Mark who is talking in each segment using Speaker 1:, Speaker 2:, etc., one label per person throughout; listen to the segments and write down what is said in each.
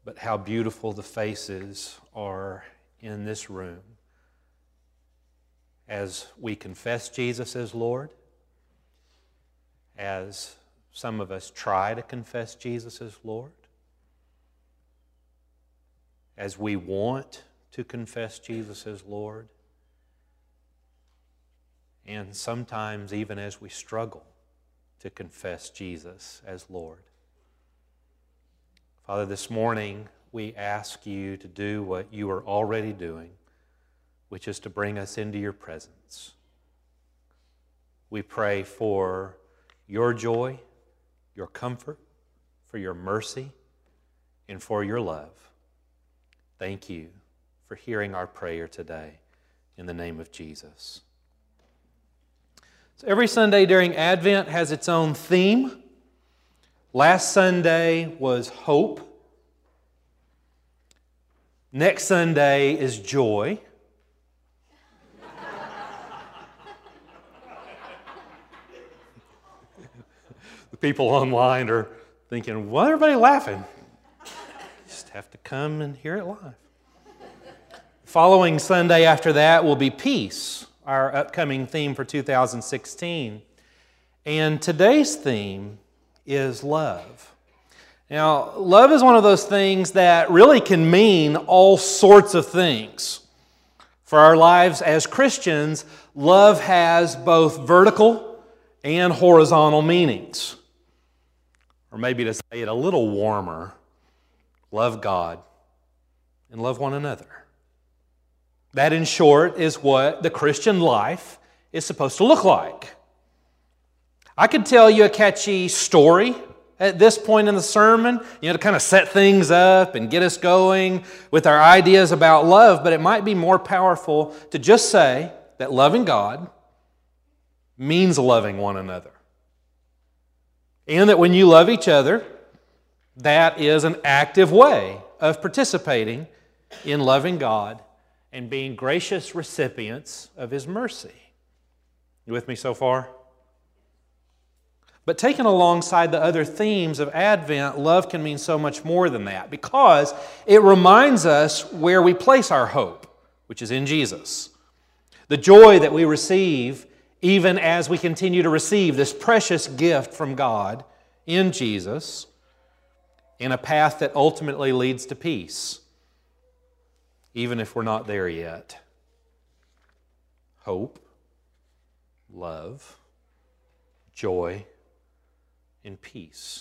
Speaker 1: but how beautiful the faces are in this room as we confess Jesus as Lord, as some of us try to confess Jesus as Lord, as we want to confess Jesus as Lord, and sometimes even as we struggle to confess Jesus as Lord. Father, this morning we ask you to do what you are already doing, which is to bring us into your presence. We pray for your joy, your comfort, for your mercy, and for your love. Thank you for hearing our prayer today in the name of Jesus. So every Sunday during Advent has its own theme. Last Sunday was hope. Next Sunday is joy. The people online are thinking, why is everybody laughing? Just have to come and hear it live. Following Sunday after that will be peace, our upcoming theme for 2016. And today's theme is love. Now, love is one of those things that really can mean all sorts of things. For our lives as Christians, love has both vertical and horizontal meanings. Or maybe to say it a little warmer, love God and love one another. That, in short, is what the Christian life is supposed to look like. I could tell you a catchy story at this point in the sermon, to kind of set things up and get us going with our ideas about love, but it might be more powerful to just say that loving God means loving one another. And that when you love each other, that is an active way of participating in loving God and being gracious recipients of His mercy. You with me so far? But taken alongside the other themes of Advent, love can mean so much more than that, because it reminds us where we place our hope, which is in Jesus. The joy that we receive even as we continue to receive this precious gift from God in Jesus, in a path that ultimately leads to peace, even if we're not there yet. Hope, love, joy, and peace.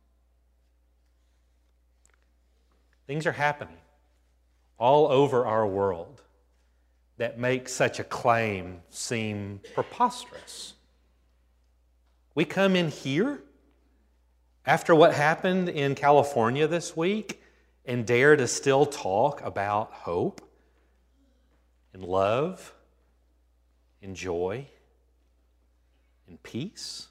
Speaker 1: Things are happening all over our world that make such a claim seem preposterous. We come in here after what happened in California this week and dare to still talk about hope and love and joy and peace.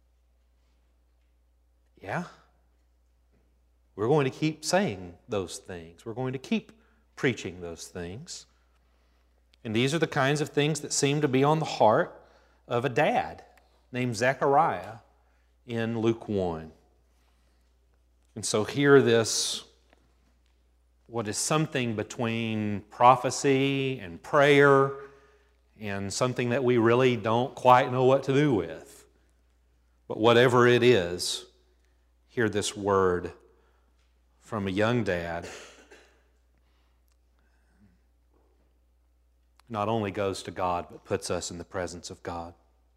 Speaker 1: Yeah, we're going to keep saying those things. We're going to keep preaching those things. And these are the kinds of things that seem to be on the heart of a dad named Zechariah in Luke 1. And so hear this, what is something between prophecy and prayer and something that we really don't quite know what to do with. But whatever it is, hear this word from a young dad. Not only goes to God, but puts us in the presence of God.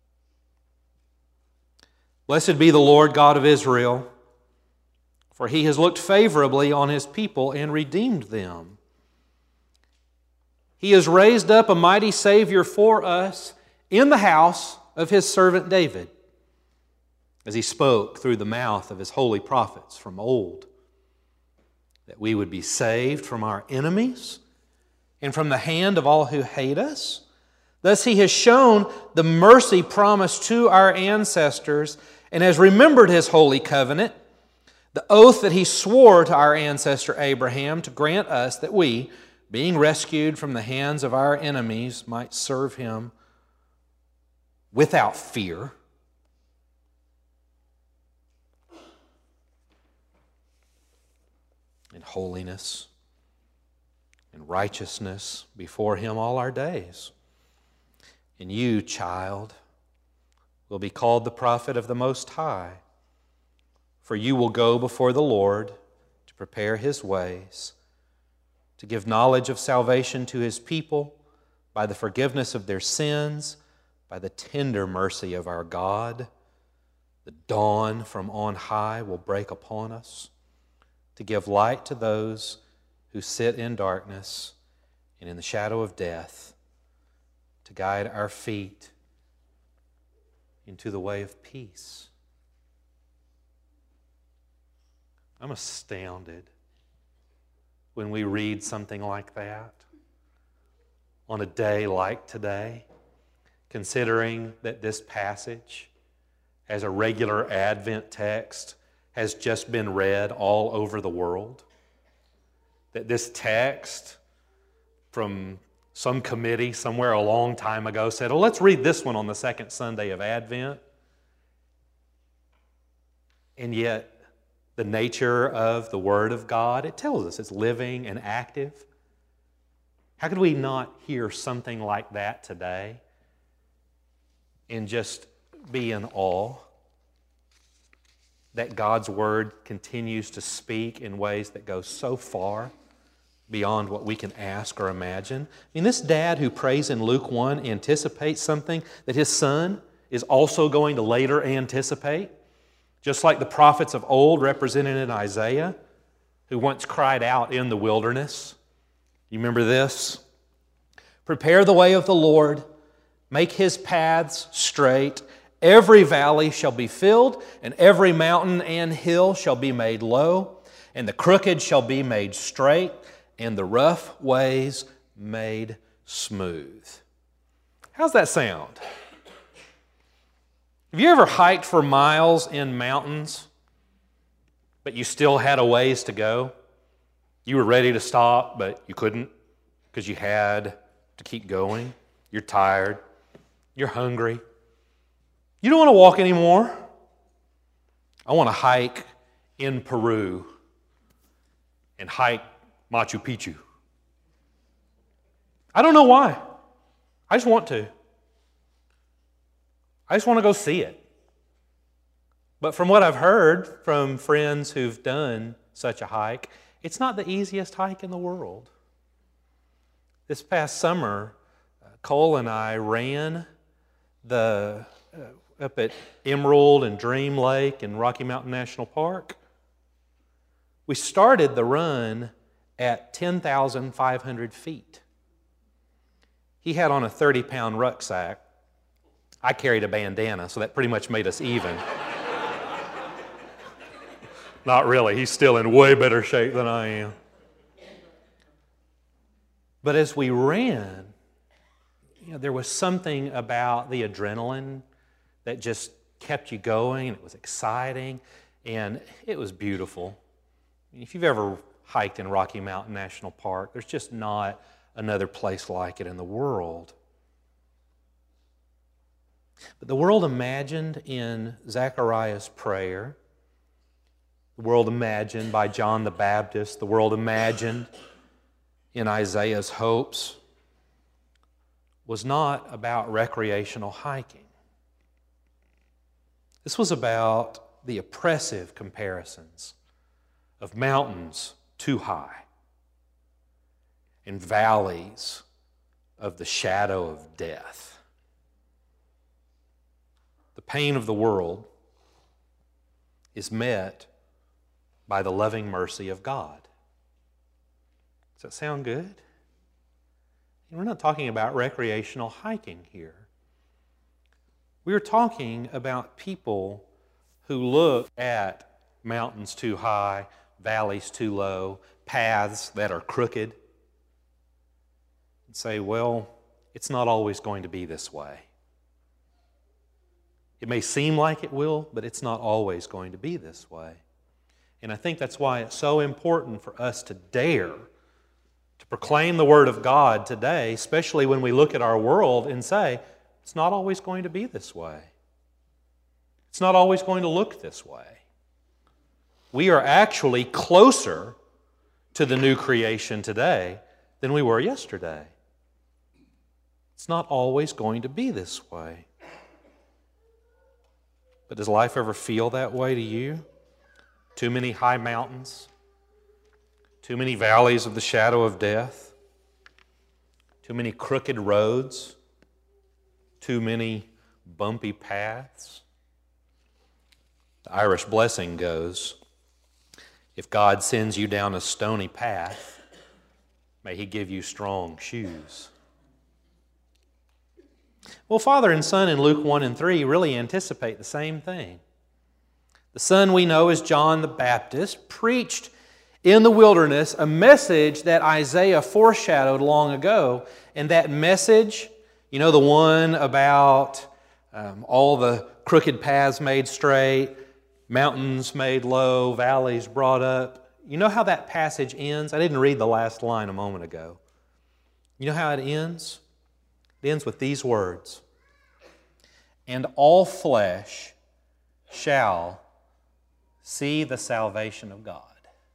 Speaker 1: Blessed be the Lord God of Israel, for He has looked favorably on His people and redeemed them. He has raised up a mighty Savior for us in the house of His servant David, as He spoke through the mouth of His holy prophets from old, that we would be saved from our enemies and from the hand of all who hate us. Thus He has shown the mercy promised to our ancestors and has remembered His holy covenant, the oath that He swore to our ancestor Abraham to grant us that we, being rescued from the hands of our enemies, might serve Him without fear. in holiness and righteousness before Him all our days. And you, child, will be called the prophet of the Most High, for you will go before the Lord to prepare His ways, to give knowledge of salvation to His people by the forgiveness of their sins, by the tender mercy of our God. The dawn from on high will break upon us, to give light to those who sit in darkness and in the shadow of death, to guide our feet into the way of peace. I'm astounded when we read something like that on a day like today, considering that this passage, as a regular Advent text, has just been read all over the world. That this text from some committee somewhere a long time ago said, oh, let's read this one on the second Sunday of Advent. And yet, the nature of the Word of God, it tells us it's living and active. How could we not hear something like that today and just be in awe that God's Word continues to speak in ways that go so far beyond what we can ask or imagine? I mean, this dad who prays in Luke 1 anticipates something that his son is also going to later anticipate, just like the prophets of old represented in Isaiah, who once cried out in the wilderness. You remember this? Prepare the way of the Lord, make His paths straight. Every valley shall be filled, and every mountain and hill shall be made low, and the crooked shall be made straight, and the rough ways made smooth. How's that sound? Have you ever hiked for miles in mountains, but you still had a ways to go? You were ready to stop, but you couldn't because you had to keep going. You're tired. You're hungry. You don't want to walk anymore. I want to hike in Peru and hike Machu Picchu. I don't know why. I just want to. I just want to go see it. But from what I've heard from friends who've done such a hike, it's not the easiest hike in the world. This past summer, Cole and I ran up at Emerald and Dream Lake and Rocky Mountain National Park. We started the run at 10,500 feet. He had on a 30-pound rucksack. I carried a bandana, so that pretty much made us even. Not really. He's still in way better shape than I am. But as we ran, there was something about the adrenaline that just kept you going, and it was exciting, and it was beautiful. If you've ever hiked in Rocky Mountain National Park, there's just not another place like it in the world. But the world imagined in Zechariah's prayer, the world imagined by John the Baptist, the world imagined in Isaiah's hopes, was not about recreational hiking. This was about the oppressive comparisons of mountains too high and valleys of the shadow of death. The pain of the world is met by the loving mercy of God. Does that sound good? We're not talking about recreational hiking here. We are talking about people who look at mountains too high, valleys too low, paths that are crooked, and say, well, it's not always going to be this way. It may seem like it will, but it's not always going to be this way. And I think that's why it's so important for us to dare to proclaim the Word of God today, especially when we look at our world and say, it's not always going to be this way. It's not always going to look this way. We are actually closer to the new creation today than we were yesterday. It's not always going to be this way. But does life ever feel that way to you? Too many high mountains? Too many valleys of the shadow of death? Too many crooked roads? Too many bumpy paths? The Irish blessing goes, if God sends you down a stony path, may He give you strong shoes. Well, Father and Son in Luke 1 and 3 really anticipate the same thing. The Son we know as John the Baptist preached in the wilderness a message that Isaiah foreshadowed long ago. And that message, you know, the one about all the crooked paths made straight, mountains made low, valleys brought up. You know how that passage ends? I didn't read the last line a moment ago. You know how it ends? It ends with these words. And all flesh shall see the salvation of God.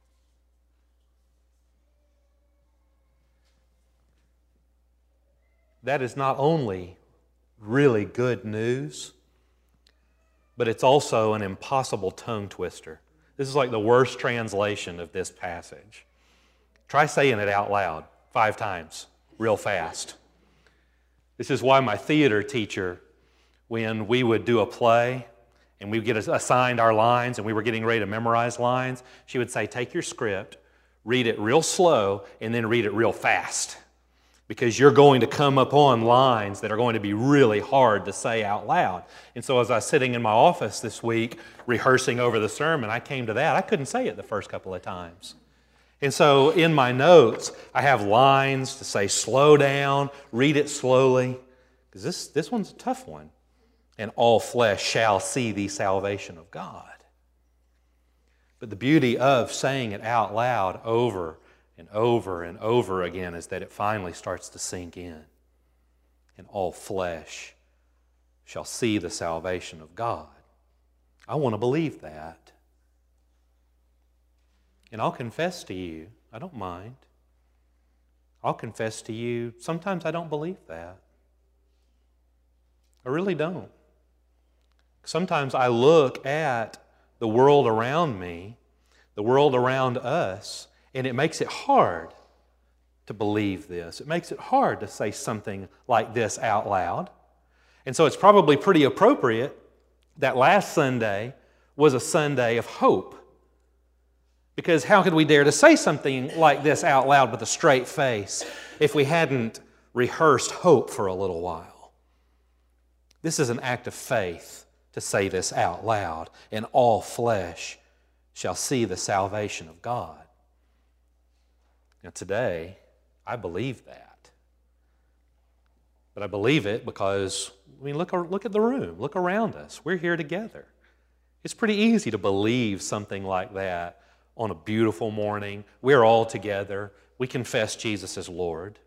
Speaker 1: That is not only really good news, but it's also an impossible tongue twister. This is like the worst translation of this passage. Try saying it out loud 5 times, real fast. This is why my theater teacher, when we would do a play and we would get assigned our lines and we were getting ready to memorize lines, she would say, take your script, read it real slow, and then read it real fast. Because you're going to come upon lines that are going to be really hard to say out loud. And so as I was sitting in my office this week rehearsing over the sermon, I came to that. I couldn't say it the first couple of times. And so in my notes, I have lines to say slow down, read it slowly, because this one's a tough one. And all flesh shall see the salvation of God. But the beauty of saying it out loud over and over and over again is that it finally starts to sink in. And all flesh shall see the salvation of God. I want to believe that. And I'll confess to you, I don't mind. I'll confess to you, sometimes I don't believe that. I really don't. Sometimes I look at the world around me, the world around us, and it makes it hard to believe this. It makes it hard to say something like this out loud. And so it's probably pretty appropriate that last Sunday was a Sunday of hope. Because how could we dare to say something like this out loud with a straight face if we hadn't rehearsed hope for a little while? This is an act of faith to say this out loud. And all flesh shall see the salvation of God. Now today, I believe that. But I believe it because, look at the room. Look around us. We're here together. It's pretty easy to believe something like that on a beautiful morning. We're all together. We confess Jesus as Lord.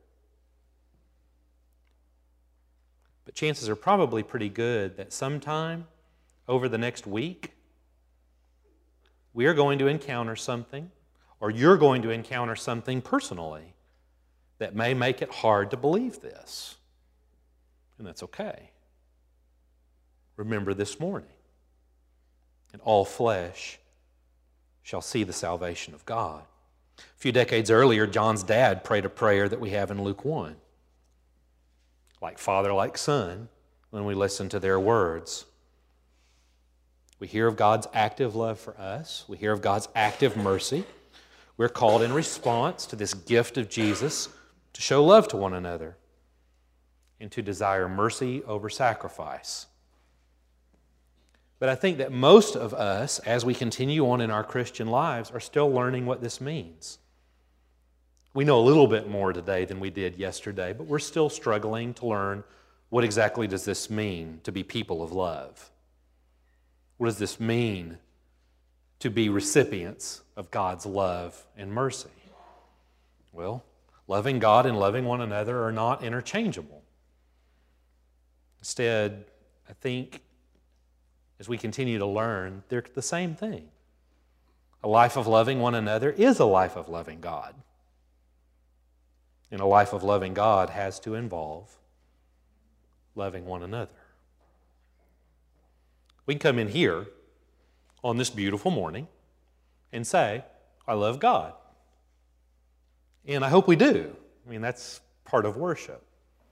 Speaker 1: But chances are probably pretty good that sometime over the next week, we are going to encounter something, or you're going to encounter something personally that may make it hard to believe this. And that's okay. Remember this morning, and all flesh shall see the salvation of God. A few decades earlier, John's dad prayed a prayer that we have in Luke 1. Like father, like son, when we listen to their words. We hear of God's active love for us. We hear of God's active mercy. We're called in response to this gift of Jesus to show love to one another and to desire mercy over sacrifice. But I think that most of us, as we continue on in our Christian lives, are still learning what this means. We know a little bit more today than we did yesterday, but we're still struggling to learn what exactly does this mean to be people of love. What does this mean to be recipients of God's love and mercy? Well, loving God and loving one another are not interchangeable. Instead, I think as we continue to learn, they're the same thing. A life of loving one another is a life of loving God. And a life of loving God has to involve loving one another. We can come in here on this beautiful morning and say, I love God. And I hope we do. I mean, that's part of worship.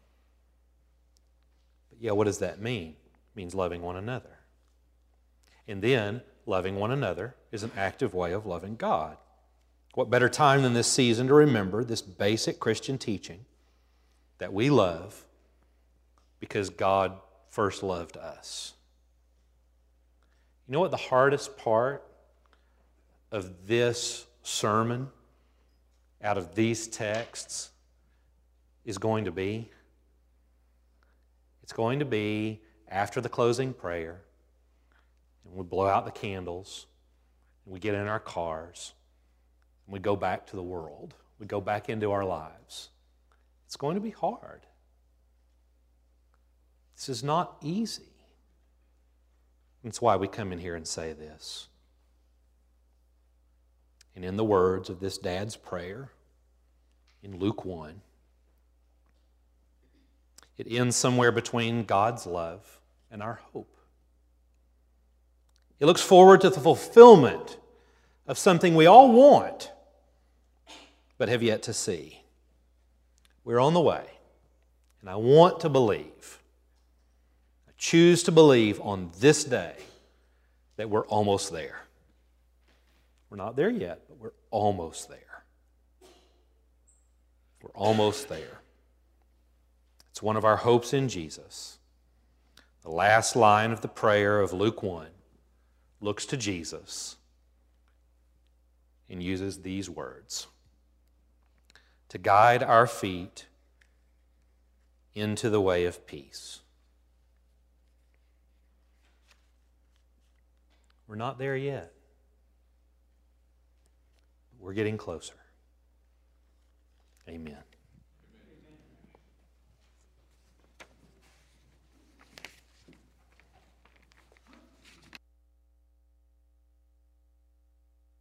Speaker 1: But yeah, what does that mean? It means loving one another. And then, loving one another is an active way of loving God. What better time than this season to remember this basic Christian teaching that we love because God first loved us. You know what the hardest part of this sermon out of these texts is going to be? It's going to be after the closing prayer, and we blow out the candles, and we get in our cars, and we go back to the world. We go back into our lives. It's going to be hard. This is not easy. That's why we come in here and say this. And in the words of this dad's prayer in Luke 1, it ends somewhere between God's love and our hope. It looks forward to the fulfillment of something we all want, but have yet to see. We're on the way, and I want to believe, I choose to believe on this day that we're almost there. We're not there yet, but we're almost there. We're almost there. It's one of our hopes in Jesus. The last line of the prayer of Luke 1 looks to Jesus and uses these words to guide our feet into the way of peace. We're not there yet. We're getting closer. Amen.